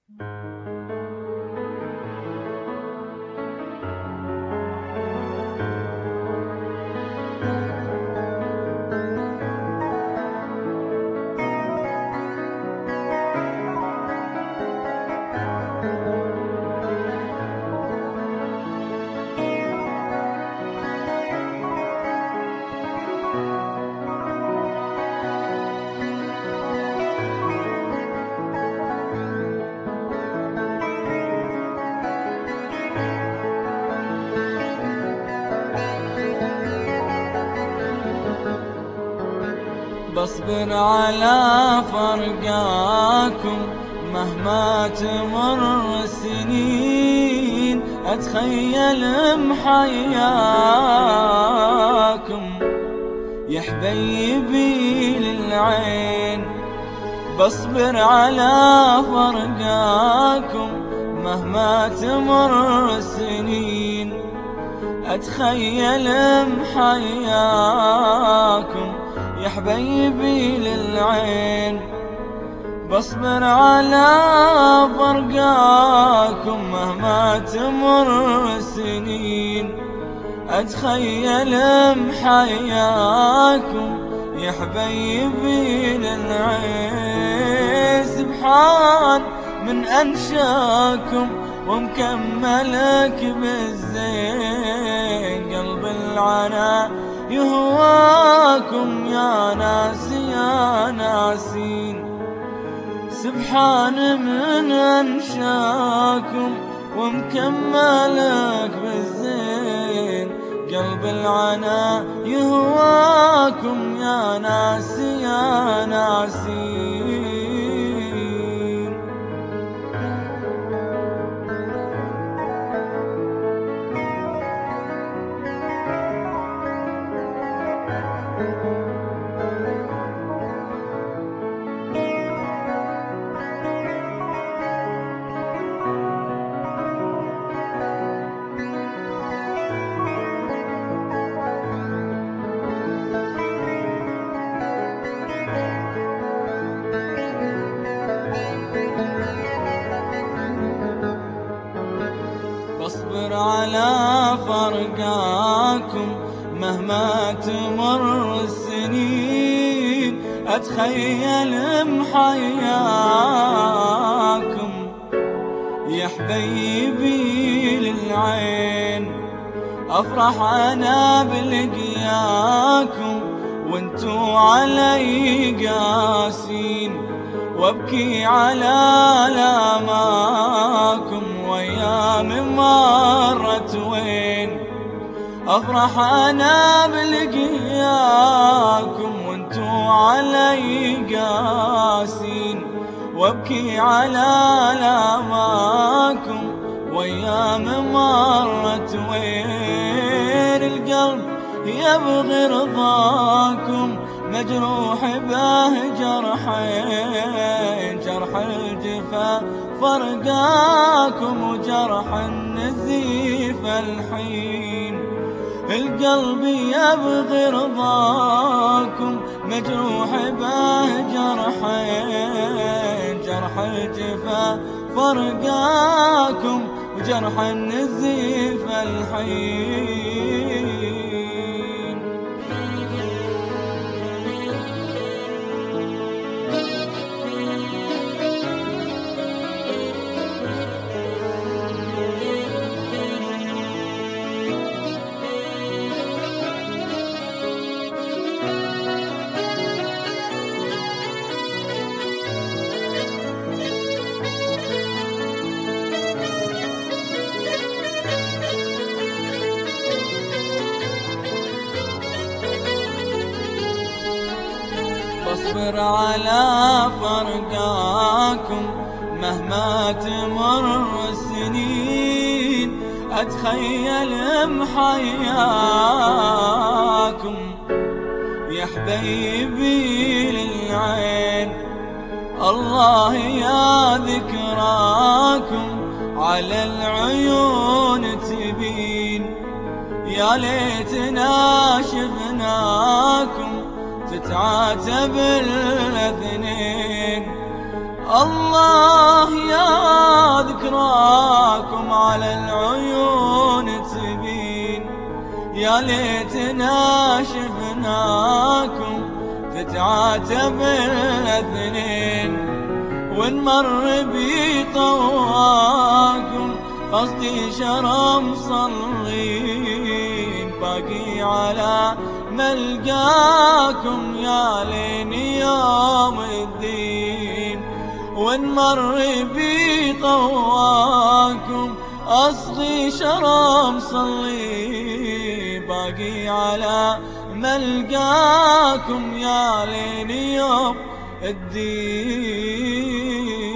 بصبر على فرقاكم مهما تمر السنين، أتخيل محياكم يا حبيبي للعين. بصبر على فرقاكم مهما تمر السنين، أتخيل محياكم يا حبيبي للعين. بصبر على فرقاكم مهما تمر السنين، أتخيل محياكم يا حبيبي للعين. سبحان من أنشاكم ومكملك بالزين، قلب العنا يهواكم يا ناس يا ناسين. سبحان من أنشاكم ومكملك بالزين، قلب العنا يهواكم يا ناس يا ناسين. بصبر على فرقاكم مهما تمر السنين، أتخيل محياكم يا حبيبي للعين. أفرح أنا بلقياكم وانتو علي قاسين، وابكي على آلاماكم وأيام مرت وين. أفرح أنا بلقياكم وانتو علي قاسين، وابكي على آلاماكم وأيام مرت وين. القلب يبغي رضاكم مجروح به جرحين، جرح الجفا فرقاكم وجرح النزيف الحين. القلب يبغي رضاكم مجروح به جرحين، جرح الجفا فرقاكم وجرح النزيف الحين. بصبر على فرقاكم مهما تمر السنين، أتخيل محياكم يا حبيبي للعين. الله يا ذكراكم على العيون تبين، يا ليتنا شفناكم تتعاتب الاثنين. الله يا بكراكم على العيون تبين، يا ليتنا شفناكم تتعاتب الاثنين، ونمر بي طواكم قصدي شرم صلين، باقي على ملقاكم يا لين يوم الدين، ونمر بي طواكم قصدي شرم صلي، باقي على ملقاكم يا لين يوم الدين.